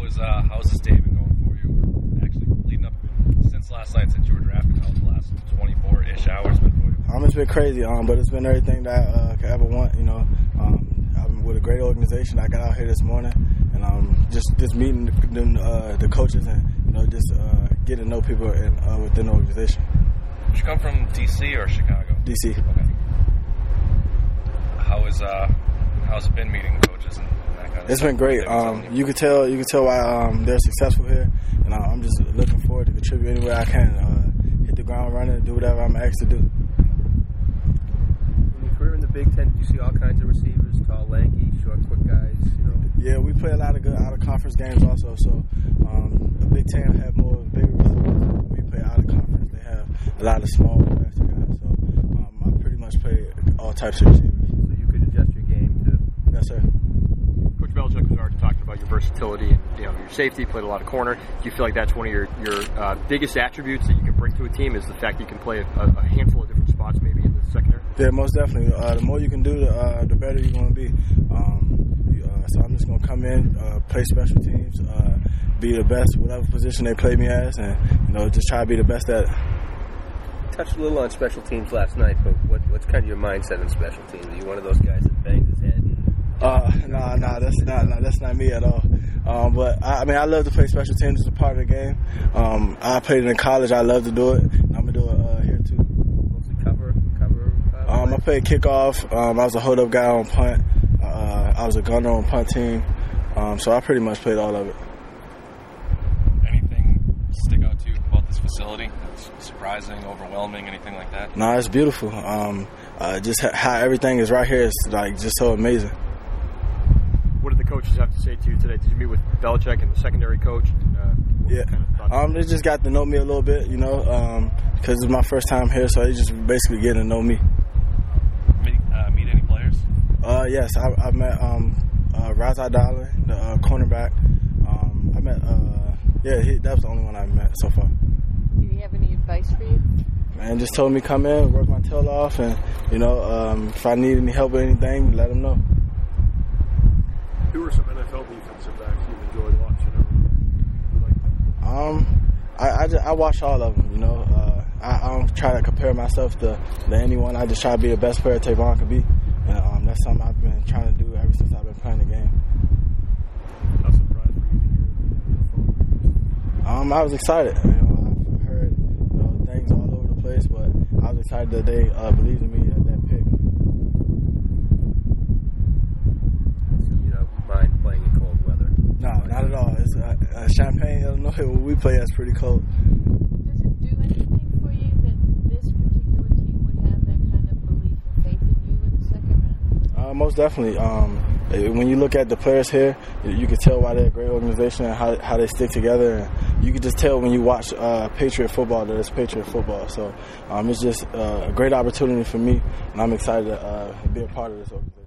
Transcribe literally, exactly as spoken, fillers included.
is uh, how's this day been going for you? Or actually, leading up since last night, since you were drafted, how's the last twenty-four-ish hours been for you? Um, it's been crazy, um, but it's been everything that I uh, could ever want. You know, um, I'm with a great organization. I got out here this morning, and um, just just meeting the, uh, the coaches, and you know, just uh, getting to know people in, uh, within the organization. Did you come from D C or Chicago? D C. Okay. How is uh, how's it been meeting coaches and that kind of It's stuff? been great. Um, you could tell you could tell why um, they're successful here, and uh, I'm just looking forward to contribute any way I can. Uh, hit the ground running, do whatever I'm asked to do. In your career in the Big Ten, did you see all kinds of receivers, tall, lanky, short, quick guys? You know. Yeah, we play a lot of good out of conference games also. So um, the Big Ten have more bigger receivers. We play out of conference. They have a lot of small, faster guys. So um, I pretty much play all types of receivers. So you could adjust your game to. Yes, sir. Coach Belichick was already talking about your versatility and you know your safety. Played a lot of corner. Do you feel like that's one of your your uh, biggest attributes that you can bring to a team? Is the fact that you can play a, a handful of different spots, maybe in the secondary? Yeah, most definitely. Uh, the more you can do, the, uh, the better you're going to be. Um, you, uh, so I'm just going to come in, uh, play special teams, uh, be the best whatever position they play me as, and you know just try to be the best at it. Touched a little on special teams last night, but what, what's kind of your mindset in special teams? Are you one of those guys that bangs his head? Uh, no, nah, no, nah, that's not, nah, that's not me at all. Um, but I, I mean, I love to play special teams as a part of the game. Um, I played it in college. I love to do it. And I'm gonna do it uh, here too. Mostly cover, cover. Uh, um, I played kickoff. Um, I was a hold up guy on punt. Uh, I was a gunner on punt team. Um, so I pretty much played all of it. Anything stick out to you about this facility? It's surprising, overwhelming, anything like that? No, it's beautiful. Um, uh, just how everything is right here is like just so amazing. What did the coaches have to say to you today? Did you meet with Belichick and the secondary coach? And, uh, yeah, kind of um, they just got to know me a little bit, you know, um, because it's my first time here, so they just basically getting to know me. Meet, uh, meet any players? Uh, yes, I, I met um, uh, Raza Dollar, the uh, cornerback. Um, I met, uh, yeah, he, that was the only one I met so far. Do he have any advice for you? Man, just told me come in, work my tail off, and you know, um, if I need any help with anything, let him know. Who are some N F L defensive backs you've enjoyed watching? Like um, I, I, just, I watch all of them, you know. Uh, I, I don't try to compare myself to, to anyone. I just try to be the best player Tavon could be. And um, that's something I've been trying to do ever since I've been playing the game. How surprised were you to hear? Um, I was excited. You know, I've heard you know, things all over the place, but I was excited that they uh, believed in me at that pick. No, not at all. It's uh, uh, Champaign, Illinois, where we play, that's pretty cold. Does it do anything for you that this particular team would have that kind of belief and faith in you in the second round? Uh, most definitely. Um, when you look at the players here, you can tell why they're a great organization and how, how they stick together. And you can just tell when you watch uh, Patriot football that it's Patriot football. So um, it's just uh, a great opportunity for me, and I'm excited to uh, be a part of this organization.